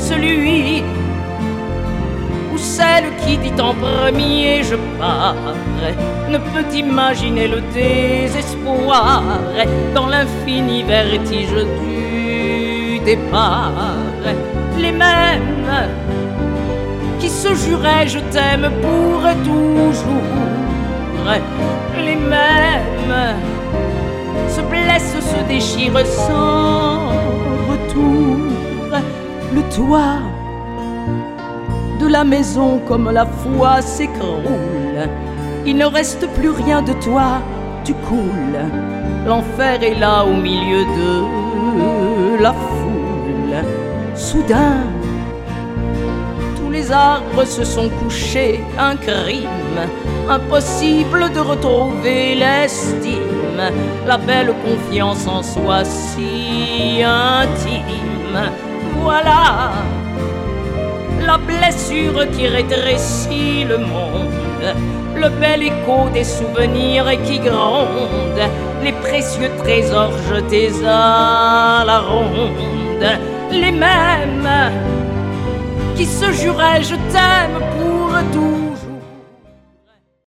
celui ou celle qui dit en premier je pars ne peut imaginer le désespoir dans l'infini vertige du départ. Les mêmes qui se juraient je t'aime pour toujours, les mêmes se blessent, se déchirent sans retour. Le toit de la maison comme la foi s'écroule, il ne reste plus rien de toi, tu coules. L'enfer est là au milieu de la foule. Soudain, tous les arbres se sont couchés, un crime, impossible de retrouver l'estime, la belle confiance en soi si intime. Voilà la blessure qui rétrécit le monde, le bel écho des souvenirs qui gronde, les précieux trésors jetés à la ronde. Les mêmes qui se juraient je t'aime pour toujours.